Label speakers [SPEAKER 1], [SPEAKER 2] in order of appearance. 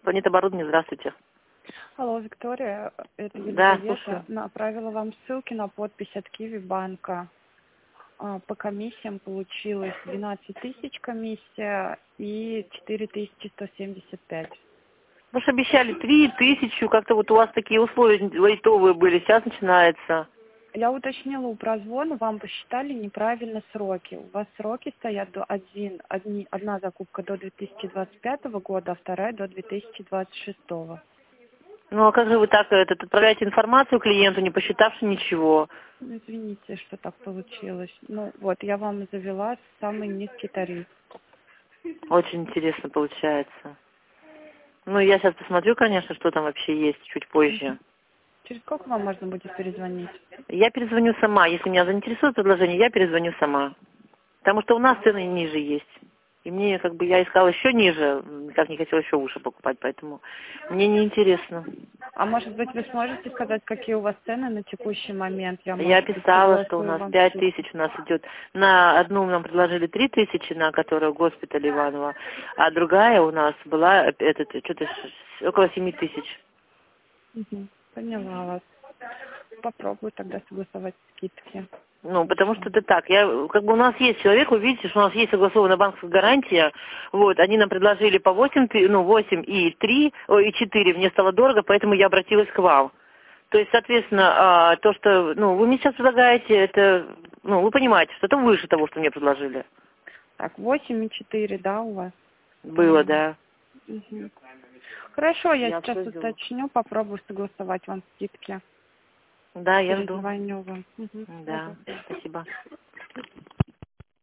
[SPEAKER 1] Планета оборудования, здравствуйте.
[SPEAKER 2] Алло, Виктория, это
[SPEAKER 1] Да,
[SPEAKER 2] Елизавета.
[SPEAKER 1] слушаю.
[SPEAKER 2] Направила вам ссылки на подпись от Киви банка. По комиссиям получилось 12 тысяч комиссия и 4175.
[SPEAKER 1] Вы же обещали 3000, как-то вот у вас такие условия лайтовые были, сейчас начинается.
[SPEAKER 2] Я уточнила у прозвона, вам посчитали неправильно сроки. У вас сроки стоят одна закупка до 2025 года, а вторая до 2026.
[SPEAKER 1] Ну а как же вы так отправляете информацию клиенту, не посчитавши ничего?
[SPEAKER 2] Ну, извините, что так получилось. Ну вот, я вам завела самый низкий тариф.
[SPEAKER 1] Очень интересно получается. Ну я сейчас посмотрю, конечно, что там вообще есть чуть позже.
[SPEAKER 2] Через сколько вам можно будет перезвонить?
[SPEAKER 1] Я перезвоню сама. Если меня заинтересует предложение, я перезвоню сама. Потому что у нас цены ниже есть. И мне, я искала еще ниже, никак не хотела еще выше покупать, поэтому мне неинтересно.
[SPEAKER 2] А может быть, вы сможете сказать, какие у вас цены на текущий момент? Я,
[SPEAKER 1] Я
[SPEAKER 2] может быть,
[SPEAKER 1] писала, что у
[SPEAKER 2] согласую
[SPEAKER 1] нас
[SPEAKER 2] вам
[SPEAKER 1] 5000 у нас идет. На одну нам предложили 3000, на которую госпиталь Иванова, а другая у нас была около 7000.
[SPEAKER 2] Угу. Поняла вас. Попробую тогда согласовать скидки.
[SPEAKER 1] Ну, потому
[SPEAKER 2] Хорошо.
[SPEAKER 1] что это так. У нас есть человек, вы видите, что у нас есть согласованная банковская гарантия. Вот, они нам предложили по 8 и 3, и 4. Мне стало дорого, поэтому я обратилась к вам. То есть, соответственно, то, что, вы мне сейчас предлагаете, это, вы понимаете, что это выше того, что мне предложили.
[SPEAKER 2] Так, 8,4, да, у вас?
[SPEAKER 1] Было, да.
[SPEAKER 2] Угу. Хорошо, я
[SPEAKER 1] Я
[SPEAKER 2] сейчас
[SPEAKER 1] все сделала.
[SPEAKER 2] уточню, попробую согласовать вам скидки.
[SPEAKER 1] Да, я жду.
[SPEAKER 2] Перезвоню вам.
[SPEAKER 1] Да, спасибо.